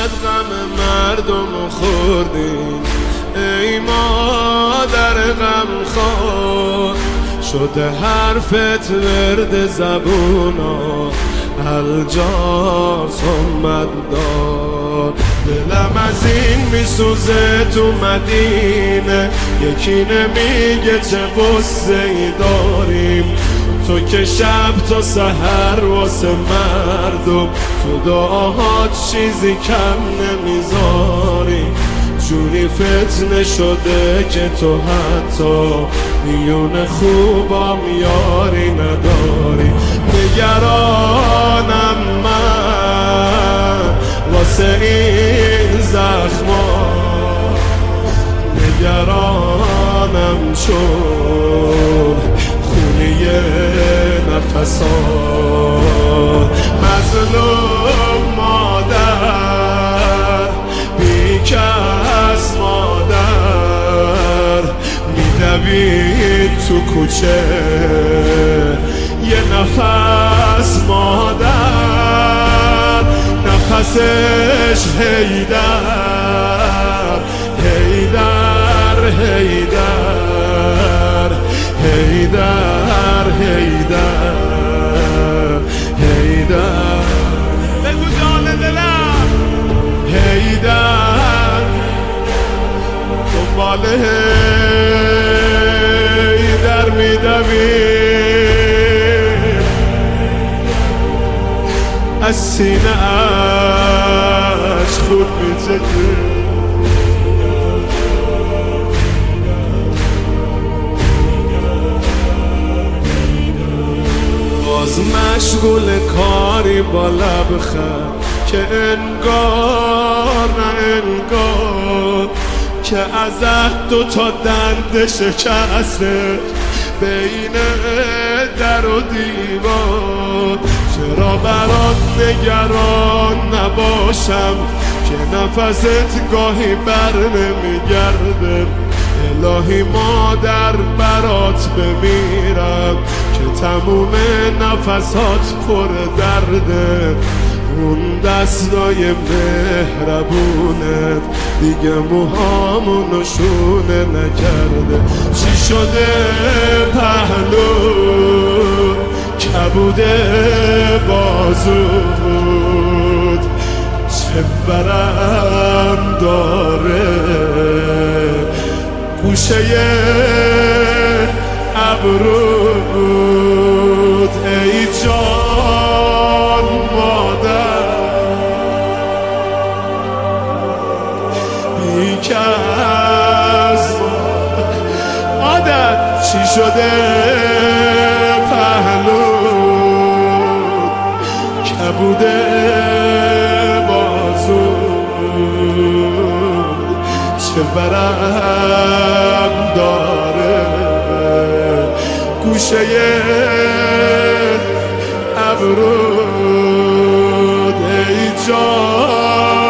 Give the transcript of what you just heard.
چقدر غم مردم خوردیم ای مادر غم خور، شده حرفت ورد زبونا الجاس اومد دار. دلم از این میسوزه تو مدینه، یکی نمیگه چه قصه ای داریم. تو که شب تا سحر واسه مردم تو دعاهات چیزی کم نمیذاری. جوری فتنه شده که تو حتی میون خوبام یاری نداری. نگرانم من واسه این زخما، نگرانم چون خونی نفسا. مظلوم مادر بیکس مادر میدوید تو کوچه یه نفس مادر، نفسش هیدر هیدر هیدر هیدر هیدر هیدر. بگو جان دلم هیدر دنبال هیدر میدوی، از سینه اش خود میزده. باز مشغول کاری با لبخند که انگار نه انگار که از دو تا دنده شکسته بین در و دیوار. چرا برات نگران نباشم که نفست گاهی بر نمیگرده. الهی مادر برات بمیرم که تموم نفسات پر درده. اون دستای مهربونت دیگه موهامونو شونه نکرده. چی شده پهلو کبوده بازود، چه ورم داره گوشه ابرود. ای جان مادر بیکس مادر، چی شده پهلو کبوده بازود، چه برم داره گوشه ابرود. ای جان